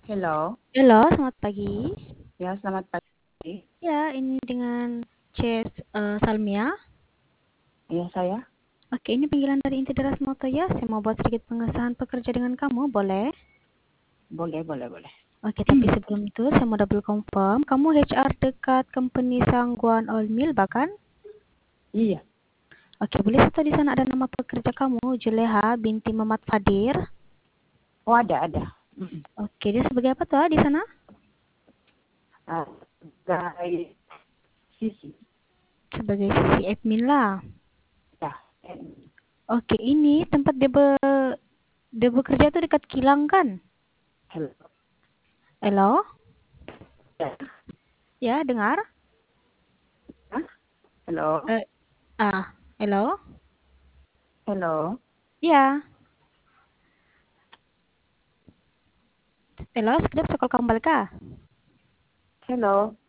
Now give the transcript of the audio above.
Hello, Halo, selamat pagi. ya selamat pagi. Ya, ini dengan Salmia. Ya saya, Oke, ini panggilan dari Inti Deras Moto ya. Saya mau buat sedikit pengesahan pekerja dengan kamu, boleh? boleh. Oke, tapi sebelum itu saya mau double confirm. Kamu HR dekat company Sangguan Oil Mill bahkan? Iya, Oke, boleh satu di sana ada nama pekerja kamu, Juleha binti Mamat Fadir. oh ada. Mm-mm. Oke, dia sebagai apa tuh di sana? Ah, Sebagai sisi, Sebagai sisi admin lah. ya, Oke, ini tempat dia bekerja tuh dekat Kilang kan? hello, Halo? ya, Ya, dengar? Hah? Hello, Eh, halo? hello, Ya, halo, sekedap sekol kembali kah? hello.